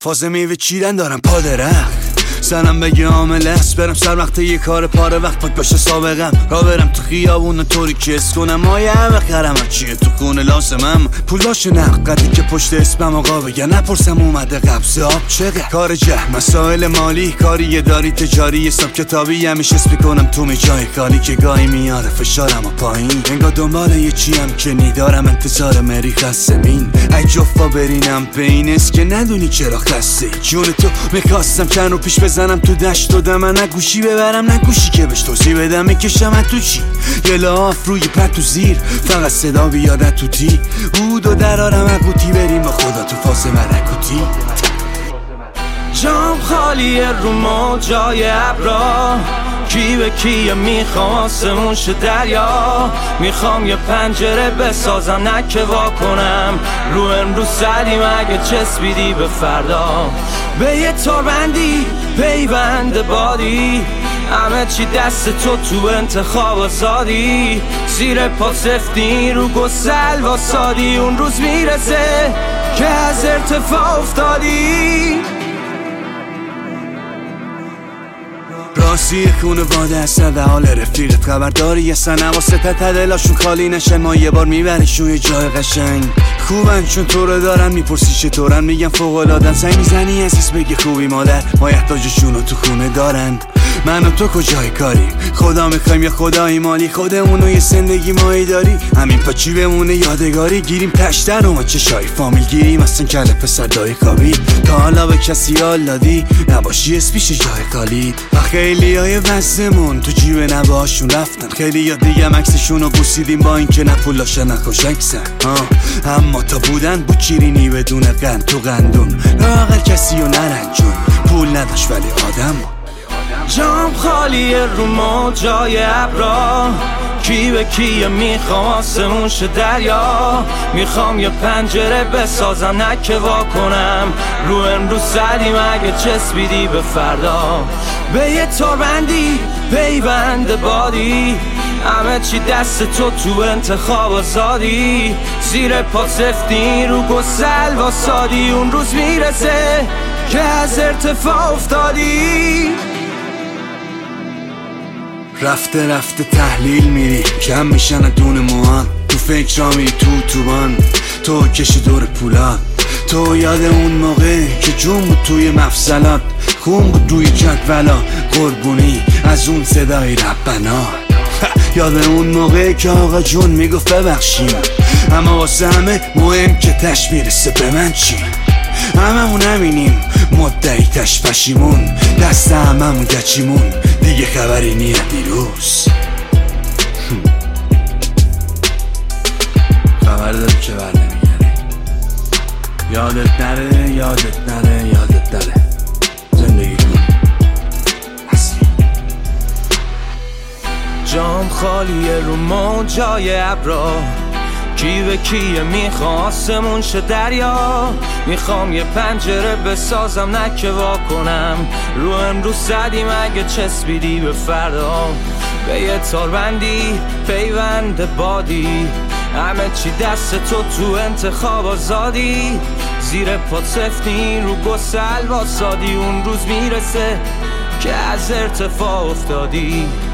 فاز میوه چیدن دارم پا درخت سرم بگه عامل است برم سر وقت یه کار پاره وقت پاک باشه سابقم را برم تو خیابون طوری که اس کنم مایه بخرم چیه تو خونه لازمم پول باشه نقدی که پشت اسمم آقا بگه نپرسم اومده قبض آب چقدر کار جه مسائل مالی کاری داری تجاری حساب کتابی همیشه اسم کنم تو می جای کاری که گاهی میاره فشارم و پایین انگار دنبال یه چیم که نیدارم انتظار مری خسمین ای جفا برینم پینست که ندونی چرا خسته جون تو میخواستم چند رو پیش بزنم تو دشت و دم نه گوشی ببرم نه گوشی که بهش توضیح بدم میکشم تو چی یه لاف روی پت و زیر فقط صدا بیادت تو تی بود و درارم اقوتی بریم با خدا تو فاز ملکوتی جام خالیه رو ما جای ابرا کی به کیه میخوام آسمون شه دریا میخوام یه پنجره بسازم نه که وا کنم رو امروز سلیم اگه چسبیدی به فردا به یه تاربندی پیوند بادی همه چی دست تو انتخاب آزادی زیر پا سفتی رو گسل واسادی اون روز میرسه که از ارتفاع افتادی راستی خونه واده هستن در حال رفیقت خبرداری هستن واسه دلاشون خالی نشن ما یه بار میبریشون یه جای قشنگ خوبن چون تو رو دارن میپرسی چطورن میگن فوق‌العاده‌ن سعی میزنی عزیز بگی خوبی مادر ما احتاجشون رو تو خونه دارن من و تو کجای کاری خدا میخوایم یا خدایی مالی خودمونو یه زندگی مایی داری همین پاچی بمونه یادگاری گیریم تشتر و ما چشای فامیل گیریم اصلا کله پسر دای کابی تا حالا به کسی حال دادی نباشی اسمیش جای خالی و خیلی های وزمون تو جیب نباشون رفتن خیلی ها دیگه مکسشون رو بوسیدیم با این که نه پولاشن نه خوشکسن اما تا بودن بود چیرینی بدون قند تو قندون لاغر کسی رو نرنجون پول نداشت ولی آدم جام خالیه رو ما جای ابرا کی به کیه میخوام آسمون شه دریا میخوام یه پنجره بسازم نه که وا کنم رو امروز سلیم اگه چسبیدی به فردا به یه تاربندی پیوند بادی همه چی دست تو انتخاب آزادی زیر پا سفتی رو گسل واسادی اون روز میرسه که از ارتفاع افتادی رفته رفته تحلیل میری کم میشن دون موان تو فکر را میری توبان تو کشی دور پولات تو یاد اون موقع که جون بود توی مفصلات خون بود روی جدولا قربونی از اون صدای ربنا یاد اون موقع که آقا جون میگفت ببخشیم اما واسه همه مهم که تش میرسه به من چی هممون همینیم مدعی تش پشیمون دست هممون گچیمون دیگه خبری نیه دیروز خبر داری که بر نمیگره یادت نره یادت نره یادت نره زندگی کن اصلی جام خالیه رو ما جای ابرا کی به کیه میخوام آسمون شه دریا میخوام یه پنجره بسازم نه که وا کنم رو امروز زدیم اگه چسبیدی به فردا به یه تاربندی پیوند بادی همه چی دست تو انتخاب آزادی زیر پا سفتی رو گسل واسادی اون روز میرسه که از ارتفاع افتادی